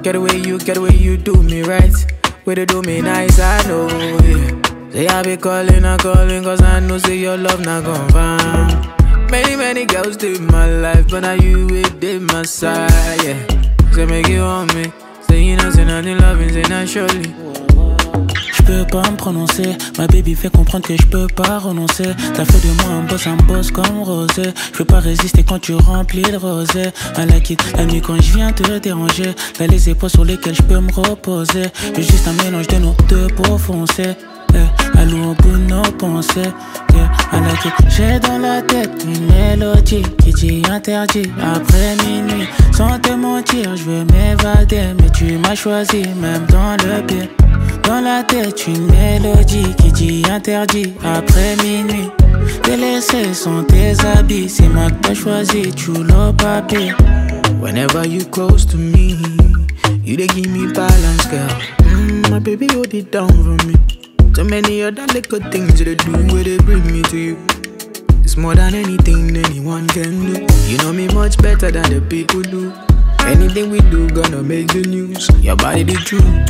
Get the way you do me right. Way to do me nice, I know, yeah. Say I be calling, cause I know say your love not gon' find. Many girls live my life, but now you did my side, yeah. Say make you want me. Say you know, say nothing loving, say not surely. J'peux pas me prononcer, ma baby fait comprendre que j'peux pas renoncer. T'as fait de moi un boss comme Rosé. J'peux pas résister quand tu remplis le rosé. À la quitte, la nuit quand j'viens te déranger. T'as les épaules sur lesquelles j'peux me reposer. J'ai juste un mélange de nos deux peaux foncées. Allô au bout de nos pensées, à la quitte. J'ai dans la tête une mélodie qui dit interdit après minuit. Sans te mentir, je veux m'évader, mais tu m'as choisi même dans le pire. Dans la tête une mélodie qui dit interdit après minuit. Délaissé sont tes habits, c'est moi que t'as choisi, tu l'as papier. Whenever you close to me, you dey give me balance, girl. My baby hold it down for me. So many other little things they do where they bring me to you. It's more than anything anyone can do. You know me much better than the people do. Anything we do gonna make the news. Your body the truth.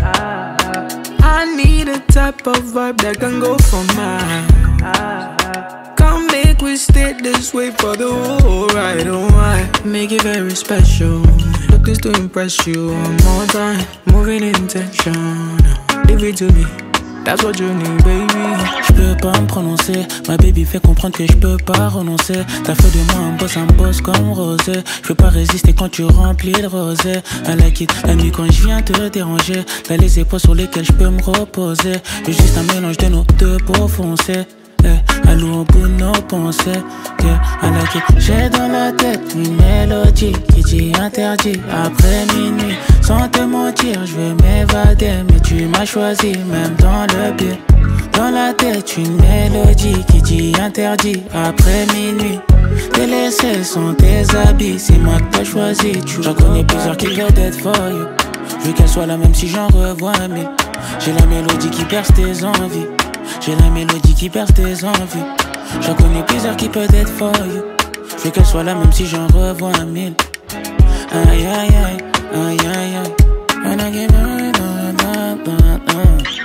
I need a type of vibe that can go for mine. Come make we stay this way for the whole ride. Oh, I make it very special. Look this to impress you one more time. Moving intention. Leave it to me. That's what you need, baby. J'peux pas me prononcer, ma baby fait comprendre que j'peux pas renoncer. T'as fait de moi un boss comme Rosé. J'peux pas résister quand tu remplis le rosé. À la quitte, la nuit quand j'viens te déranger. T'as les épaules sur lesquelles j'peux me reposer. J'ai juste un mélange de nos deux peaux foncées. Allô au bout de nos pensées, à la quitte. J'ai dans la tête une mélodie qui dit interdit après minuit. Sans te mentir, je veux m'évader, mais tu m'as choisi même dans le pire. Dans la tête une mélodie qui dit interdit après minuit. Délaissés sont tes habits, c'est moi que t'as choisi. J'en connais plusieurs qui veulent être for you. Je veux qu'elle soit là même si j'en revois mille. J'ai la mélodie qui perce tes envies. J'ai la mélodie qui perce tes envies. J'en connais plusieurs qui peuvent être for you. Je veux qu'elle soit là même si j'en revois mille. Aïe aïe aïe, aïe aïe aïe. When I give her